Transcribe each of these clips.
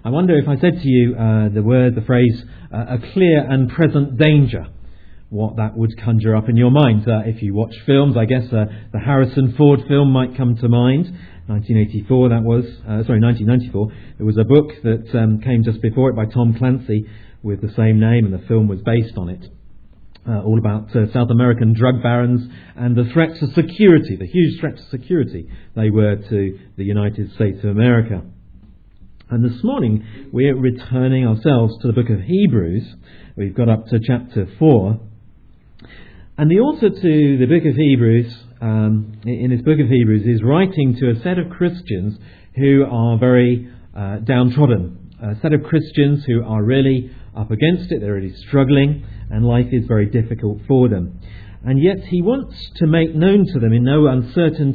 I wonder if I said to you the phrase, a clear and present danger, what that would conjure up in your mind. If you watch films, I guess the Harrison Ford film might come to mind. 1984, that was. 1994. There was a book that came just before it by Tom Clancy with the same name, and the film was based on it. All about South American drug barons and the threat to security, the huge threat to security they were to the United States of America. And this morning we're returning ourselves to the book of Hebrews. We've got up to chapter 4. And the author to the book of Hebrews, in this book of Hebrews, is writing to a set of Christians who are very downtrodden. A set of Christians who are really up against it, they're really struggling, and life is very difficult for them. And yet he wants to make known to them in no uncertain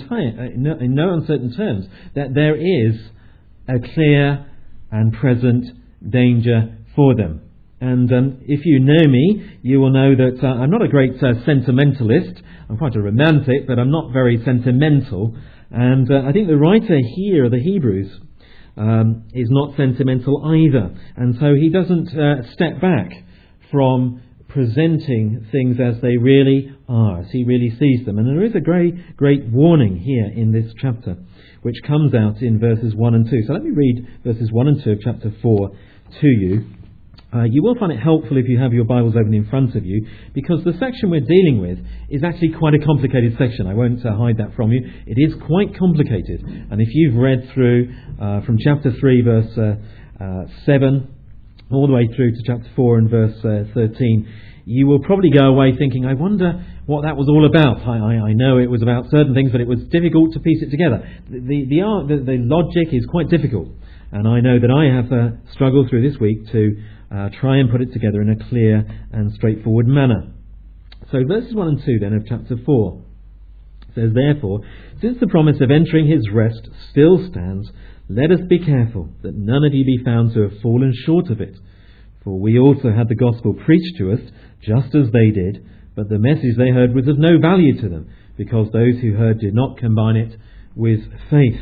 terms that there is a clear and present danger for them. And if you know me, you will know that I'm not a great sentimentalist. I'm quite a romantic, but I'm not very sentimental. And I think the writer here of the Hebrews is not sentimental either. And so he doesn't step back from presenting things as they really are, as he really sees them. And there is a great warning here in this chapter, which comes out in verses 1 and 2. So let me read verses 1 and 2 of chapter 4 to you. You will find it helpful if you have your Bibles open in front of you, because the section we're dealing with is actually quite a complicated section. I won't hide that from you. It is quite complicated. And if you've read through from chapter 3, verse 7, all the way through to chapter 4 and verse 13, you will probably go away thinking, I wonder what that was all about. I know it was about certain things, but it was difficult to piece it together. The logic is quite difficult. And I know that I have struggled through this week to try and put it together in a clear and straightforward manner. So verses 1 and 2 then of chapter 4 says, Therefore, since the promise of entering his rest still stands, let us be careful that none of you be found to have fallen short of it. For we also had the gospel preached to us, just as they did, but the message they heard was of no value to them, because those who heard did not combine it with faith.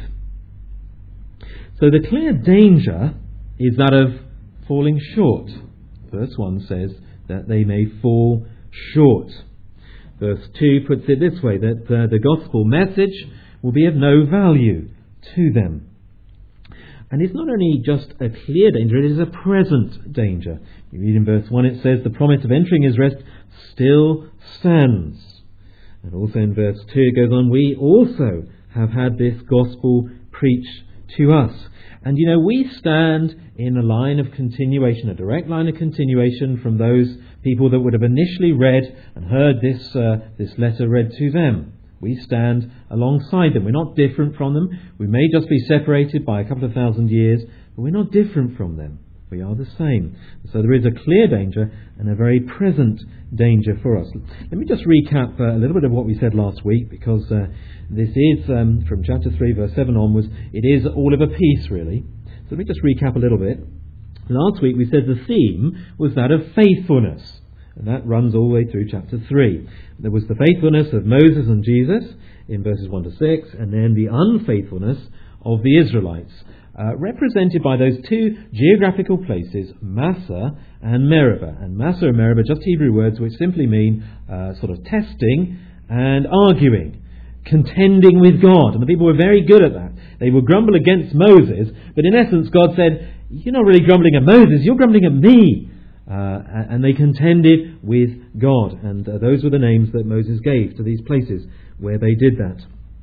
So the clear danger is that of falling short. Verse 1 says that they may fall short. Verse 2 puts it this way, that the gospel message will be of no value to them. And it's not only just a clear danger, it is a present danger. You read in verse 1, it says, the promise of entering his rest still stands. And also in verse 2 it goes on, we also have had this gospel preached to us. And you know, we stand in a line of continuation, a direct line of continuation from those people that would have initially read and heard this letter read to them. We stand alongside them. We're not different from them. We may just be separated by a couple of thousand years, but we're not different from them. We are the same. So there is a clear danger and a very present danger for us. Let me just recap a little bit of what we said last week, because this is, from chapter 3, verse 7 onwards, it is all of a piece, really. So let me just recap a little bit. Last week we said the theme was that of faithfulness. And that runs all the way through chapter 3. There was the faithfulness of Moses and Jesus in verses 1 to 6, and then the unfaithfulness of the Israelites, represented by those two geographical places, Massah and Meribah. And Massah and Meribah, just Hebrew words which simply mean sort of testing and arguing, contending with God. And the people were very good at that. They would grumble against Moses, but in essence God said, you're not really grumbling at Moses, you're grumbling at me. And they contended with God. And those were the names that Moses gave to these places where they did that.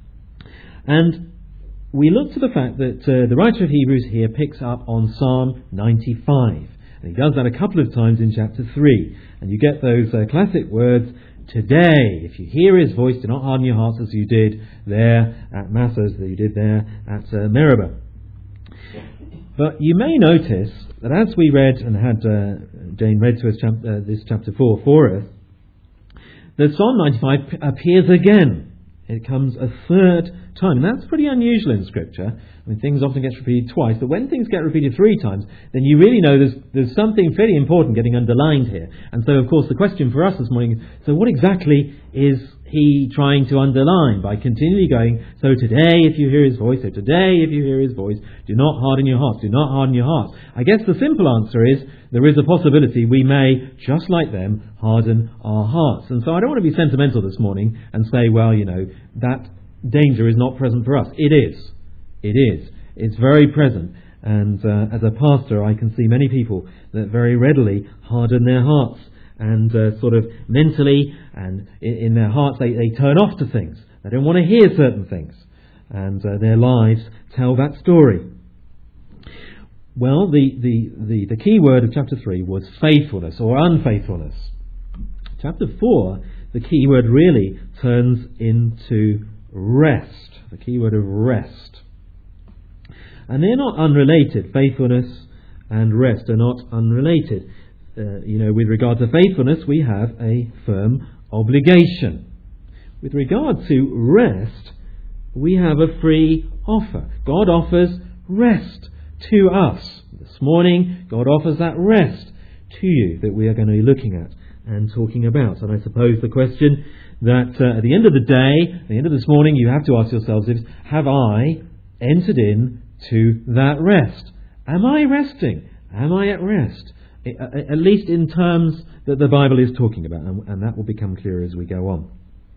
And we look to the fact that the writer of Hebrews here picks up on Psalm 95. And he does that a couple of times in chapter 3. And you get those classic words, today, if you hear his voice, do not harden your hearts as you did there at Massah, as you did there at Meribah. But you may notice that as we read and had Jane read to us this chapter 4 for us, that Psalm 95 appears again. It comes a third time. And that's pretty unusual in Scripture. I mean, things often get repeated twice. But when things get repeated 3 times, then you really know there's something fairly important getting underlined here. And so, of course, the question for us this morning is, so what exactly is he trying to underline by continually going, so today if you hear his voice, so today if you hear his voice, do not harden your hearts, do not harden your hearts. I guess the simple answer is, there is a possibility we may, just like them, harden our hearts. And so I don't want to be sentimental this morning and say, well, that danger is not present for us. It is. It is. It's very present. And as a pastor, I can see many people that very readily harden their hearts. And sort of mentally and in their hearts they turn off to things. They don't want to hear certain things. And their lives tell that story. Well, the key word of chapter 3 was faithfulness or unfaithfulness. Chapter 4, the key word really turns into rest. The key word of rest. And they're not unrelated. Faithfulness and rest are not unrelated. With regard to faithfulness, we have a firm obligation. With regard to rest, we have a free offer. God offers rest to us. This morning, God offers that rest to you that we are going to be looking at and talking about. And I suppose the question that at the end of the day, at the end of this morning, you have to ask yourselves is, have I entered in to that rest? Am I resting? Am I at rest? At least in terms that the Bible is talking about, and that will become clearer as we go on.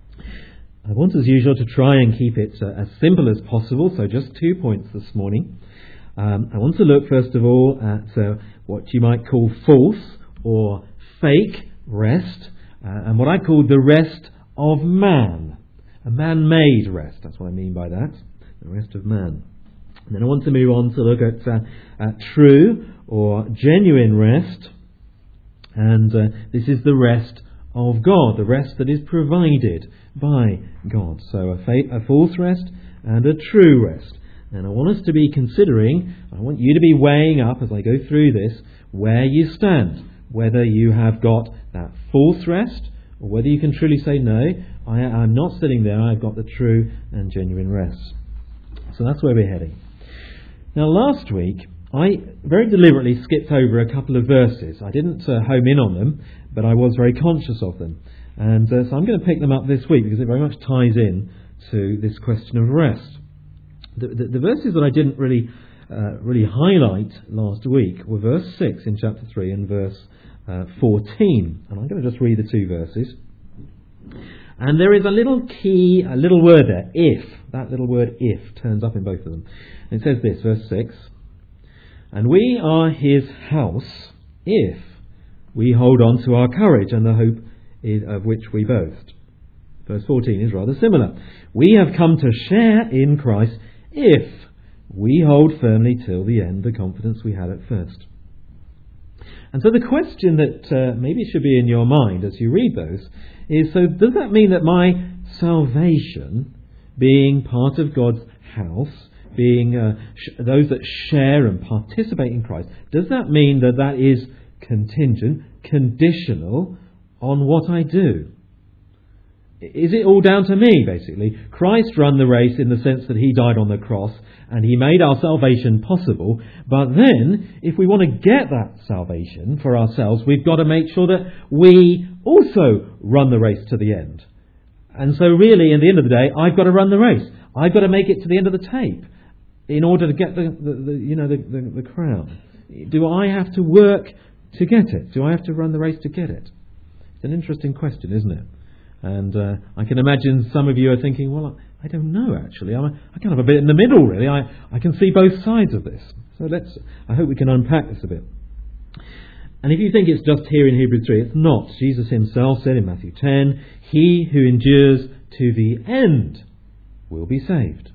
I want, as usual, to try and keep it as simple as possible, so just 2 points this morning. I want to look, first of all, at what you might call false or fake rest, and what I call the rest of man. A man-made rest, that's what I mean by that, the rest of man. And then I want to move on to look at true or genuine rest, and this is the rest of God, the rest that is provided by God. So a false rest and a true rest. And I want us to be considering, I want you to be weighing up as I go through this, where you stand, whether you have got that false rest, or whether you can truly say, no, I'm not sitting there, I've got the true and genuine rest. So that's where we're heading. Now last week, I very deliberately skipped over a couple of verses. I didn't home in on them, but I was very conscious of them. And so I'm going to pick them up this week because it very much ties in to this question of rest. The verses that I didn't really highlight last week were verse 6 in chapter 3 and verse 14. And I'm going to just read the two verses. And there is a little word there, if. That little word if turns up in both of them. And it says this, verse 6. And we are his house if we hold on to our courage and the hope of which we boast. Verse 14 is rather similar. We have come to share in Christ if we hold firmly till the end the confidence we had at first. And so the question that maybe should be in your mind as you read those is, so does that mean that my salvation, being part of God's house, being those that share and participate in Christ, does that mean that that is contingent, conditional on what I do? Is it all down to me, basically? Christ ran the race in the sense that he died on the cross and he made our salvation possible. But then, if we want to get that salvation for ourselves, we've got to make sure that we also run the race to the end. And so really, at the end of the day, I've got to run the race. I've got to make it to the end of the tape in order to get the crown. Do I have to work to get it? Do I have to run the race to get it? It's an interesting question, isn't it? And I can imagine some of you are thinking, well, I don't know actually. I'm kind of a bit in the middle really. I can see both sides of this. So I hope we can unpack this a bit. And if you think it's just here in Hebrews 3, it's not. Jesus himself said in Matthew 10, he who endures to the end will be saved.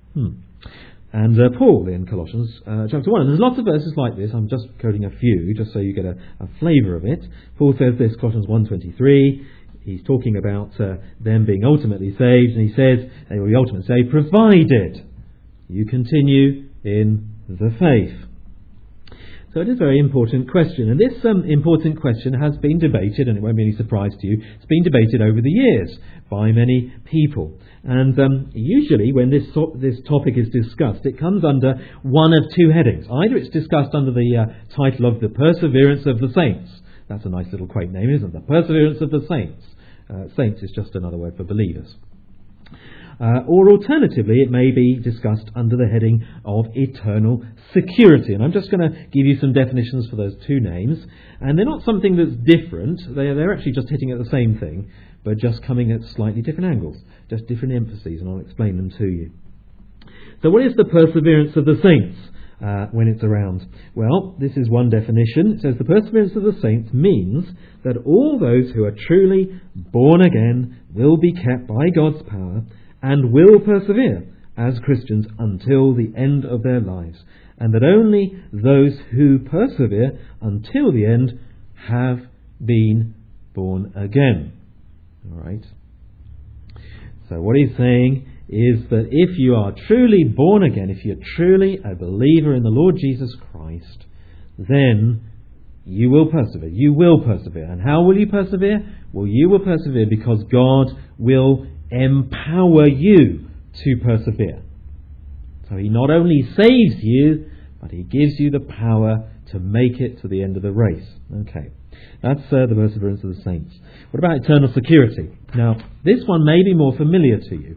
And Paul in Colossians chapter 1. And there's lots of verses like this. I'm just quoting a few just so you get a flavour of it. Paul says this, Colossians 1:23. He's talking about them being ultimately saved, and he says they will be ultimately saved provided you continue in the faith. So it is a very important question, and this important question has been debated, and it won't be any surprise to you, it's been debated over the years by many people. And usually when this topic is discussed, it comes under one of two headings. Either it's discussed under the title of the perseverance of the saints. That's a nice little quaint name, isn't it? The perseverance of the saints. Saints is just another word for believers. Or alternatively, it may be discussed under the heading of eternal security. And I'm just going to give you some definitions for those two names. And they're not something that's different. They're actually just hitting at the same thing, but just coming at slightly different angles, just different emphases, and I'll explain them to you. So what is the perseverance of the saints when it's around? Well, this is one definition. It says the perseverance of the saints means that all those who are truly born again will be kept by God's power and will persevere as Christians until the end of their lives, and that only those who persevere until the end have been born again. All right. So what he's saying is that if you are truly born again, if you're truly a believer in the Lord Jesus Christ, then you will persevere. You will persevere. And how will you persevere? Well, you will persevere because God will empower you to persevere. So he not only saves you, but he gives you the power to make it to the end of the race. Okay, that's the perseverance of the saints. What about eternal security? Now, this one may be more familiar to you.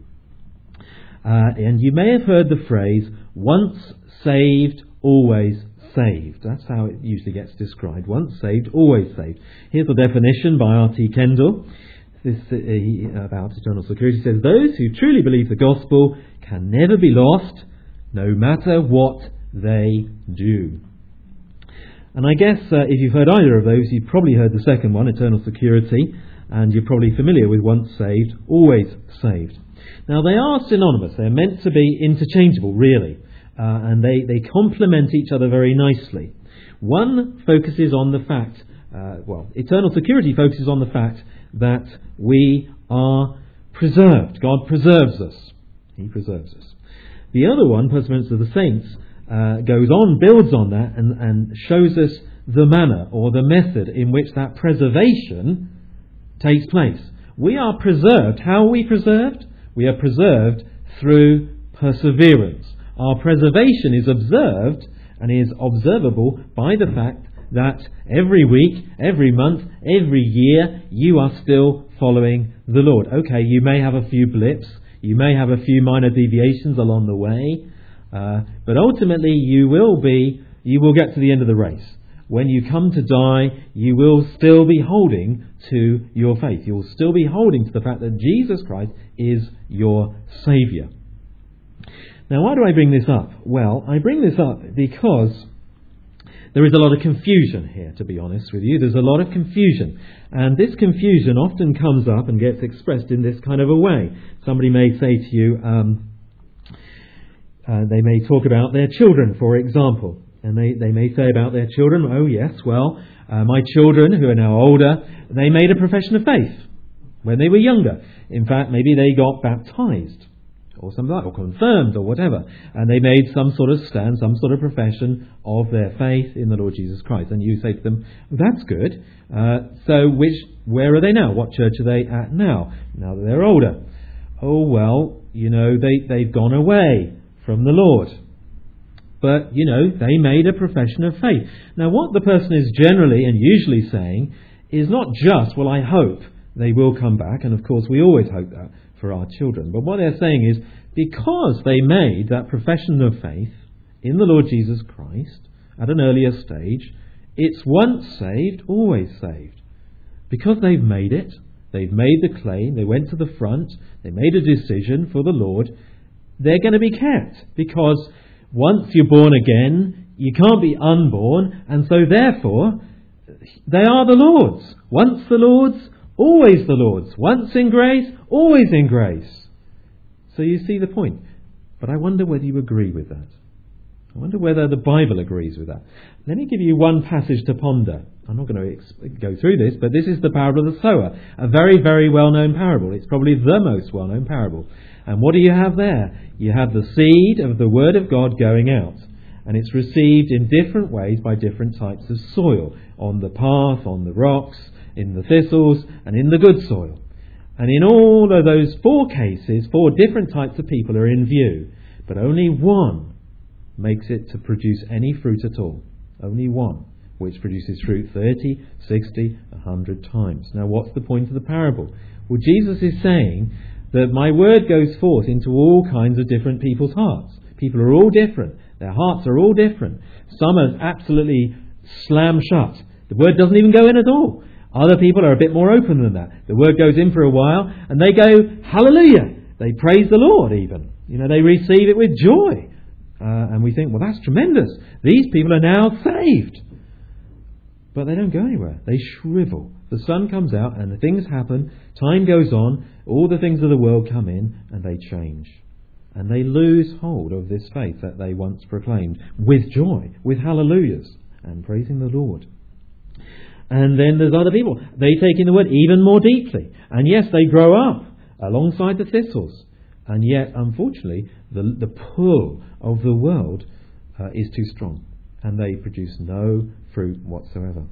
And you may have heard the phrase, once saved, always saved. That's how it usually gets described. Once saved, always saved. Here's the definition by R.T. Kendall. This about eternal security says, those who truly believe the gospel can never be lost, no matter what they do. And I guess if you've heard either of those, you've probably heard the second one, eternal security, and you're probably familiar with once saved, always saved. Now, they are synonymous. They're meant to be interchangeable, really, and they complement each other very nicely. One focuses on the fact, eternal security focuses on the fact that we are preserved. God preserves us. He preserves us. The other one, perseverance of the saints, goes on, builds on that, and shows us the manner or the method in which that preservation takes place. We are preserved. How are we preserved? We are preserved through perseverance. Our preservation is observed and is observable by the fact that every week, every month, every year, you are still following the Lord. Okay, you may have a few blips, you may have a few minor deviations along the way, but ultimately you will get to the end of the race. When you come to die, you will still be holding to your faith. You will still be holding to the fact that Jesus Christ is your Saviour. Now, why do I bring this up? Well, I bring this up because there is a lot of confusion here, to be honest with you. There's a lot of confusion. And this confusion often comes up and gets expressed in this kind of a way. Somebody may say to you, they may talk about their children, for example. And they may say about their children, oh yes, well, my children who are now older, they made a profession of faith when they were younger. In fact, maybe they got baptized or something like that, or confirmed or whatever. And they made some sort of stand, some sort of profession of their faith in the Lord Jesus Christ. And you say to them, that's good. Where are they now? What church are they at now that they're older? Oh, well, they've gone away from the Lord. But, they made a profession of faith. Now, what the person is generally and usually saying is not just, well, I hope they will come back. And, of course, we always hope that for our children. But what they're saying is, because they made that profession of faith in the Lord Jesus Christ at an earlier stage, it's once saved, always saved. Because they've made it, they've made the claim, they went to the front, they made a decision for the Lord, they're going to be kept. Because once you're born again, you can't be unborn, and so therefore, they are the Lord's. Once the Lord's, always the Lord's. Once in grace, always in grace. So you see the point. But I wonder whether you agree with that. I wonder whether the Bible agrees with that. Let me give you one passage to ponder. I'm not going to go through this, but this is the parable of the sower. A very, very well-known parable. It's probably the most well-known parable. And what do you have there? You have the seed of the Word of God going out. And it's received in different ways by different types of soil. On the path, on the rocks, in the thistles, and in the good soil. And in all of those 4 cases, 4 different types of people are in view. But only one makes it to produce any fruit at all. Only one. which produces fruit 30, 60, 100 times. Now, what's the point of the parable? Well, Jesus is saying that my word goes forth into all kinds of different people's hearts. People are all different. Their hearts are all different. Some are absolutely slam shut. The word doesn't even go in at all. Other people are a bit more open than that. The word goes in for a while and they go, hallelujah. They praise the Lord even. They receive it with joy. And we think, well, that's tremendous. These people are now saved. But they don't go anywhere. They shrivel. The sun comes out and the things happen. Time goes on. All the things of the world come in and they change. And they lose hold of this faith that they once proclaimed with joy, with hallelujahs and praising the Lord. And then there's other people. They take in the word even more deeply. And yes, they grow up alongside the thistles. And yet, unfortunately, the pull of the world is too strong. And they produce no fruit whatsoever.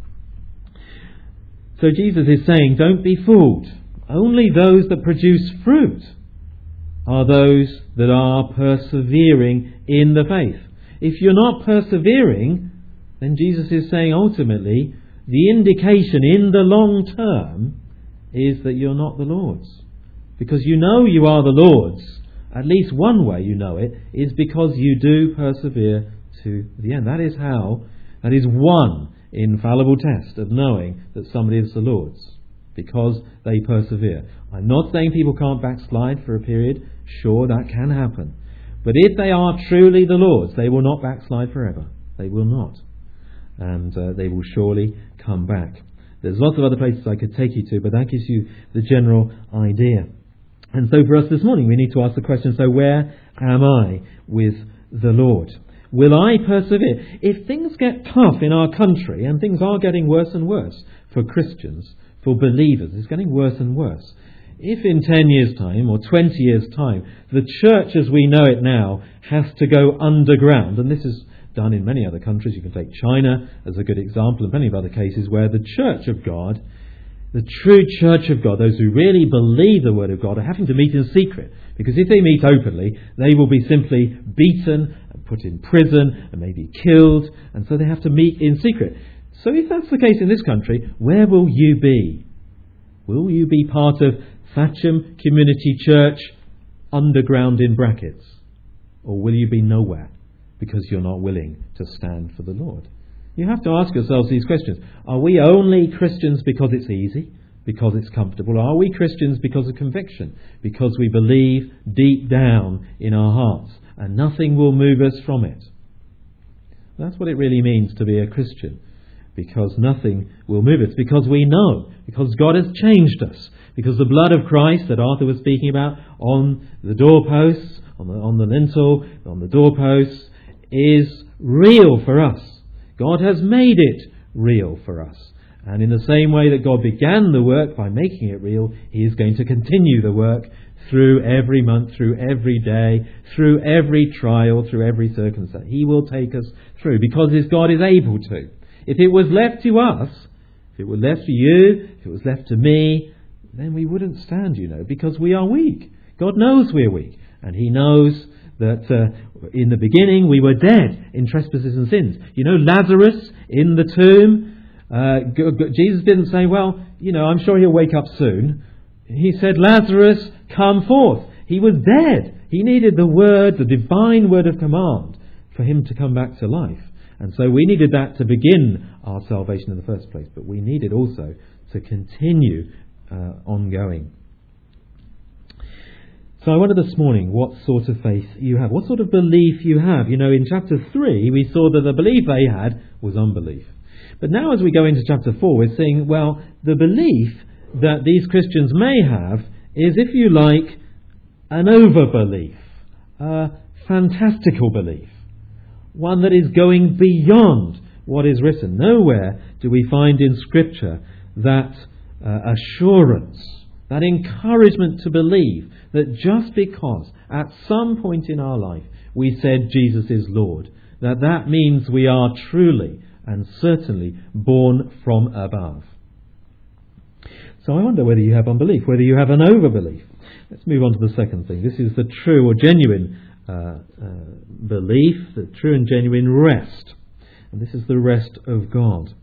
So Jesus is saying, don't be fooled. Only those that produce fruit are those that are persevering in the faith. If you're not persevering, then Jesus is saying ultimately, the indication in the long term is that you're not the Lord's. Because you know you are the Lord's. At least one way you know it is because you do persevere to the end. That is one infallible test of knowing that somebody is the Lord's. Because they persevere. I'm not saying people can't backslide for a period. Sure, that can happen. But if they are truly the Lord's, they will not backslide forever. They will not. And they will surely come back. There's lots of other places I could take you to, but that gives you the general idea. And so for us this morning, we need to ask the question, so where am I with the Lord? Will I persevere? If things get tough in our country, and things are getting worse and worse for Christians, for believers, it's getting worse and worse. If in 10 years' time or 20 years' time, the church as we know it now has to go underground, and this is done in many other countries. You can take China as a good example, and many of other cases where the church of God, the true church of God, those who really believe the word of God, are having to meet in secret. Because if they meet openly, they will be simply beaten and put in prison and maybe killed, and so they have to meet in secret. So if that's the case in this country, where will you be? Will you be part of Thatcham Community Church, underground in brackets? Or will you be nowhere? Because you're not willing to stand for the Lord. You have to ask yourselves these questions. Are we only Christians because it's easy? Because it's comfortable? Are we Christians because of conviction? Because we believe deep down in our hearts and nothing will move us from it? That's what it really means to be a Christian. Because nothing will move us. Because we know. Because God has changed us. Because the blood of Christ that Arthur was speaking about on the doorposts, on the lintel, on the doorposts, is real for us. God has made it real for us. And in the same way that God began the work by making it real, He is going to continue the work through every month, through every day, through every trial, through every circumstance. He will take us through because His God is able to. If it was left to us, if it were left to you, if it was left to me, then we wouldn't stand, because we are weak. God knows we're weak. And He knows that in the beginning we were dead in trespasses and sins. Lazarus in the tomb, Jesus didn't say, well, I'm sure he'll wake up soon. He said, Lazarus, come forth. He was dead. He needed the word, the divine word of command for him to come back to life. And so we needed that to begin our salvation in the first place. But we needed also to continue ongoing. So I wonder this morning what sort of faith you have, what sort of belief you have. In chapter 3 we saw that the belief they had was unbelief. But now as we go into chapter 4 we're seeing, the belief that these Christians may have is, if you like, an overbelief, a fantastical belief, one that is going beyond what is written. Nowhere do we find in Scripture that assurance, that encouragement to believe that just because at some point in our life we said Jesus is Lord, that means we are truly and certainly born from above. So I wonder whether you have unbelief, whether you have an overbelief. Let's move on to the second thing. This is the true or genuine belief, the true and genuine rest. And this is the rest of God.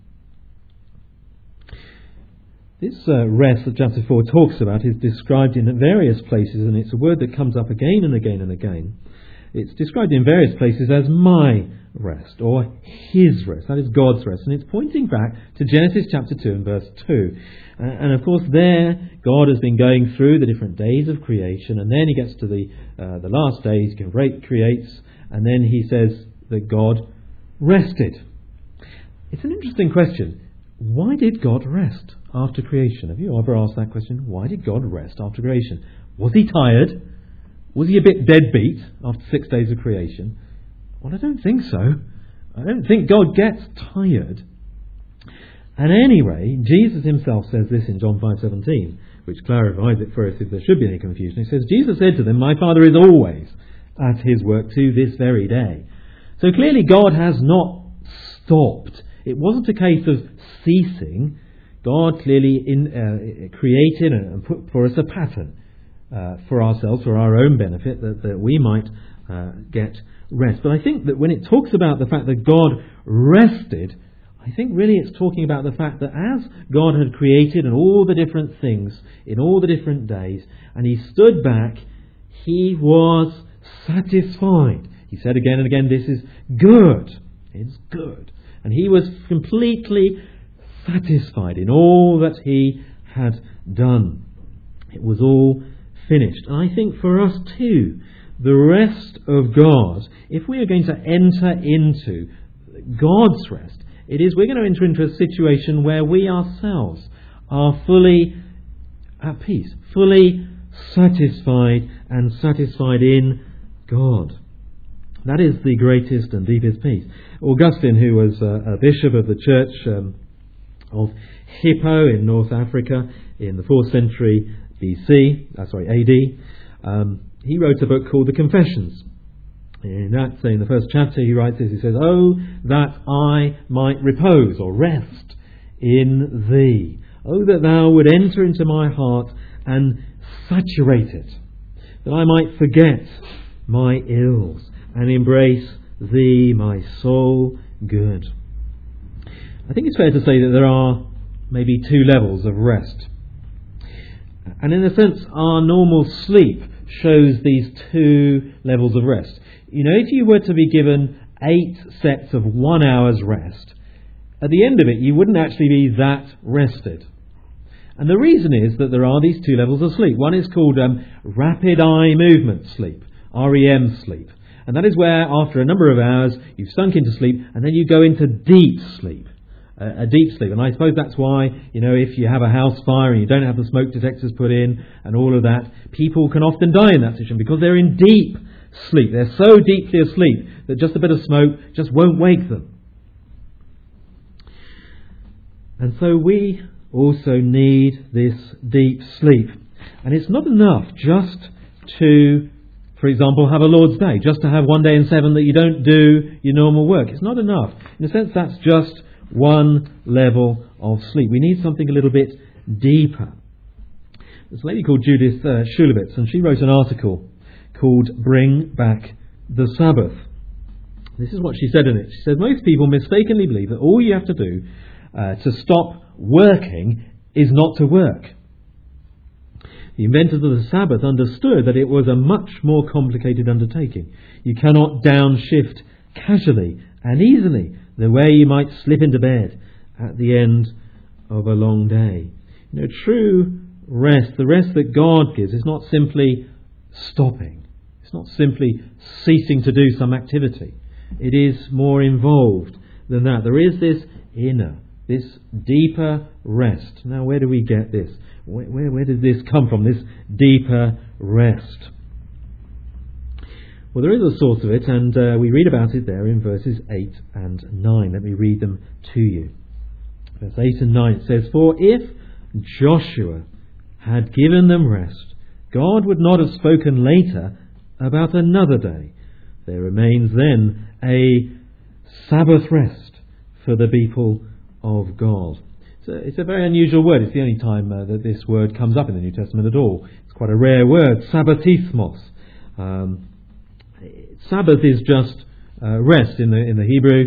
This rest that chapter 4 talks about is described in various places, and it's a word that comes up again and again and again. It's described in various places as my rest, or his rest. That is God's rest. And it's pointing back to Genesis chapter 2 and verse 2. And of course there, God has been going through the different days of creation, and then he gets to the last day, he creates, and then he says that God rested. It's an interesting question. Why did God rest after creation? Have you ever asked that question? Why did God rest after creation? Was he tired? Was he a bit deadbeat after 6 days of creation? Well, I don't think so. I don't think God gets tired. And anyway, Jesus himself says this in John 5:17, which clarifies it for us if there should be any confusion. He says, Jesus said to them, "My Father is always at his work to this very day." So clearly God has not stopped. It wasn't a case of ceasing. God clearly created and put for us a pattern for ourselves, for our own benefit, that we might get rest. But I think that when it talks about the fact that God rested, I think really it's talking about the fact that as God had created and all the different things in all the different days, and he stood back, he was satisfied. He said again and again, this is good. It's good. And he was completely satisfied in all that he had done. It was all finished. And I think for us too, the rest of God, if we are going to enter into God's rest, we're going to enter into a situation where we ourselves are fully at peace, fully satisfied and satisfied in God. That is the greatest and deepest peace. Augustine, who was a bishop of the church of Hippo in North Africa in the 4th century AD, he wrote a book called The Confessions. In the first chapter he writes this, he says, "Oh, that I might repose or rest in thee. Oh, that thou would enter into my heart and saturate it, that I might forget my ills and embrace thee, my soul good." I think it's fair to say that there are maybe 2 levels of rest. And in a sense, our normal sleep shows these 2 levels of rest. You know, if you were to be given 8 sets of 1 hour's rest, at the end of it you wouldn't actually be that rested. And the reason is that there are these 2 levels of sleep. One is called rapid eye movement sleep, REM sleep. And that is where after a number of hours you've sunk into sleep and then you go into deep sleep. A deep sleep. And I suppose that's why, if you have a house fire and you don't have the smoke detectors put in and all of that, people can often die in that situation because they're in deep sleep. They're so deeply asleep that just a bit of smoke just won't wake them. And so we also need this deep sleep. And it's not enough just to, for example, have a Lord's Day, just to have 1 day in 7 that you don't do your normal work. It's not enough. In a sense, that's just one level of sleep. We need something a little bit deeper. There's a lady called Judith Shulevitz, and she wrote an article called "Bring Back the Sabbath." This is what she said in it. She said, "Most people mistakenly believe that all you have to do to stop working is not to work. The inventors of the Sabbath understood that it was a much more complicated undertaking. You cannot downshift casually and easily the way you might slip into bed at the end of a long day." True rest, the rest that God gives, is not simply stopping. It's not simply ceasing to do some activity. It is more involved than that. There is this inner, this deeper rest. Now, where do we get this? Where did this come from, this deeper rest? Well, there is a source of it, and we read about it there in verses 8 and 9. Let me read them to you. Verse 8 and 9, it says, "For if Joshua had given them rest, God would not have spoken later about another day. There remains then a Sabbath rest for the people of God." So it's a very unusual word. It's the only time that this word comes up in the New Testament at all. It's quite a rare word, sabbatismos. Sabbath is just rest in the Hebrew.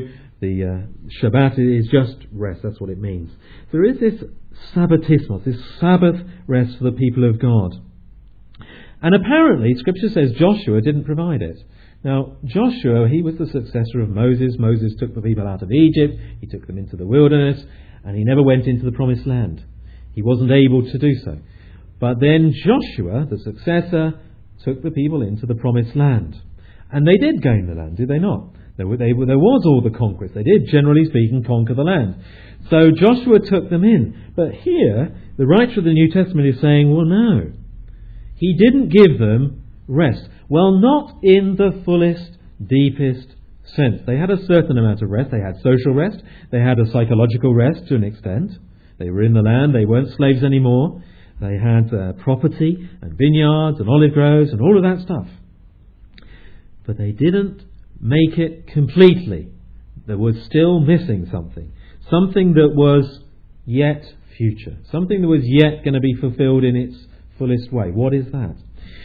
The Shabbat is just rest, that's what it means. There is this Sabbatismos, this Sabbath rest for the people of God. And apparently, Scripture says Joshua didn't provide it. Now, Joshua, he was the successor of Moses. Moses took the people out of Egypt, he took them into the wilderness, and he never went into the promised land. He wasn't able to do so. But then Joshua, the successor, took the people into the promised land. And they did gain the land, did they not? There was all the conquest. They did, generally speaking, conquer the land. So Joshua took them in. But here, the writer of the New Testament is saying, well, no. He didn't give them rest. Well, not in the fullest, deepest sense. They had a certain amount of rest. They had social rest. They had a psychological rest to an extent. They were in the land. They weren't slaves anymore. They had property and vineyards and olive groves and all of that stuff. But they didn't make it completely. There was still missing something. Something that was yet future. Something that was yet going to be fulfilled in its fullest way. What is that?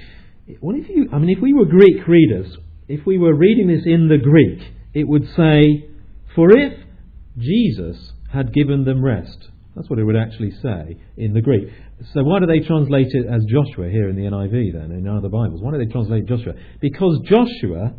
If we were Greek readers, if we were reading this in the Greek, it would say, for if Jesus had given them rest. That's what it would actually say in the Greek. So why do they translate it as Joshua here in the NIV then, in other Bibles? Why do they translate Joshua? Because Joshua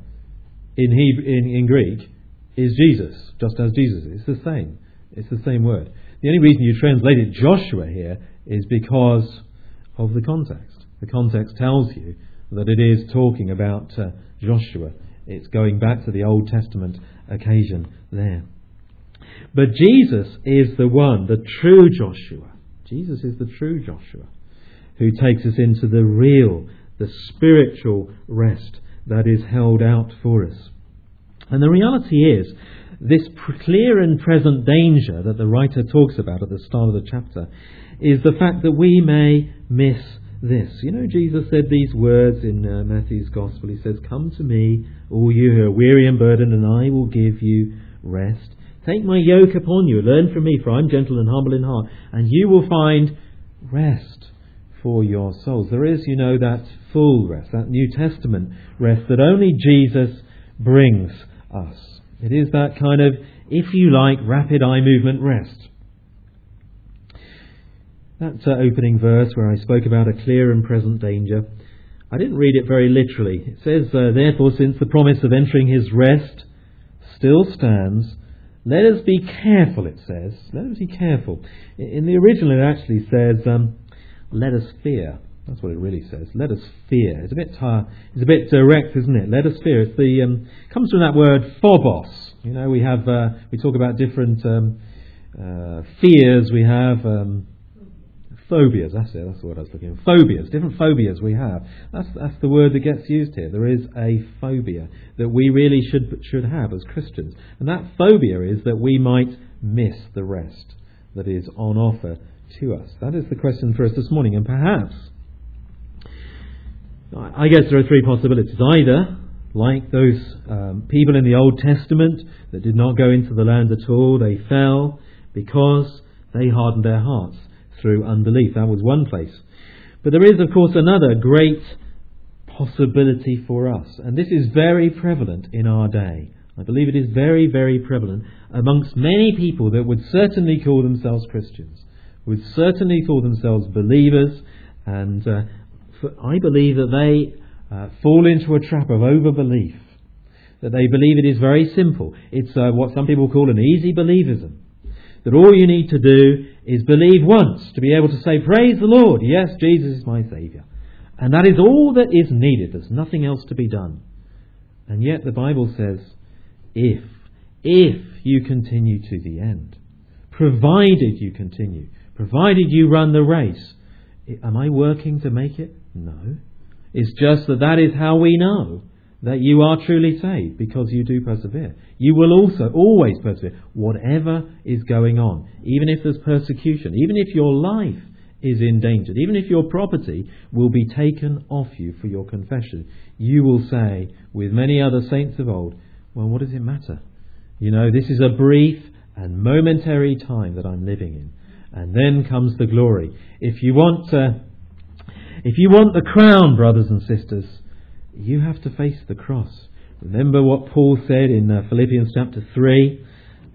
in Greek is Jesus, just as Jesus is. It's the same. It's the same word. The only reason you translated Joshua here is because of the context. The context tells you that it is talking about Joshua. It's going back to the Old Testament occasion there. But Jesus is the one, the true Joshua. Jesus is the true Joshua who takes us into the real, the spiritual rest that is held out for us. And the reality is, this clear and present danger that the writer talks about at the start of the chapter is the fact that we may miss this. You know, Jesus said these words in Matthew's Gospel. He says, "Come to me, all you who are weary and burdened, and I will give you rest. Take my yoke upon you, learn from me, for I am gentle and humble in heart, and you will find rest for your souls." There is, that full rest, that New Testament rest that only Jesus brings us. It is that kind of, if you like, rapid eye movement rest. That opening verse where I spoke about a clear and present danger, I didn't read it very literally. It says, therefore, since the promise of entering his rest still stands, let us be careful, it says. Let us be careful. In the original it actually says, let us fear. That's what it really says. Let us fear. It's a bit direct, isn't it? Let us fear. It's comes from that word phobos. We talk about different fears. We have phobias. That's it. That's the word I was looking for. Phobias. Different phobias we have. That's the word that gets used here. There is a phobia that we really should have as Christians, and that phobia is that we might miss the rest that is on offer to us. That is the question for us this morning, and perhaps I guess there are three possibilities. Either, like those people in the Old Testament that did not go into the land at all, they fell because they hardened their hearts through unbelief. That was one place. But there is, of course, another great possibility for us. And this is very prevalent in our day. I believe it is very, very prevalent amongst many people that would certainly call themselves Christians, would certainly call themselves believers, and I believe that they fall into a trap of overbelief, that they believe it is very simple. It's what some people call an easy believism, that all you need to do is believe once to be able to say, praise the Lord, yes, Jesus is my Saviour. And that is all that is needed. There's nothing else to be done. And yet the Bible says, if you continue to the end, provided you continue, provided you run the race. Am I working to make it? No. It's just that is how we know that you are truly saved, because you do persevere. You will also always persevere, whatever is going on. Even if there's persecution, even if your life is endangered, even if your property will be taken off you for your confession, you will say, with many other saints of old, well, what does it matter? This is a brief and momentary time that I'm living in. And then comes the glory. If you want the crown, brothers and sisters, you have to face the cross. Remember what Paul said in Philippians chapter 3,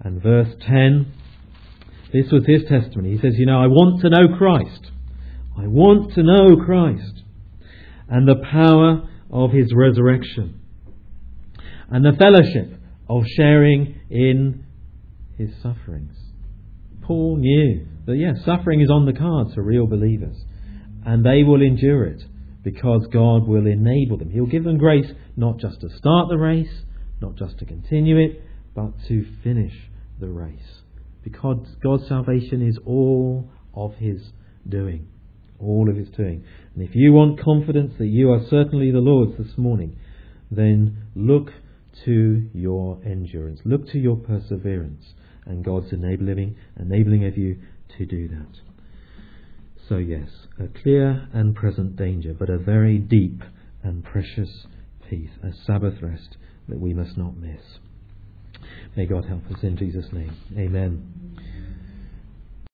And verse 10, this was his testimony. He says, I want to know Christ. I want to know Christ and the power of his resurrection and the fellowship of sharing in his sufferings. Paul knew that, suffering is on the cards for real believers, and they will endure it because God will enable them. He'll give them grace not just to start the race, not just to continue it, but to finish the race. Because God's salvation is all of his doing. All of his doing. And if you want confidence that you are certainly the Lord's this morning, then look to your endurance. Look to your perseverance and God's enabling of you to do that. So yes, a clear and present danger, but a very deep and precious peace, a Sabbath rest that we must not miss. May God help us in Jesus' name. Amen.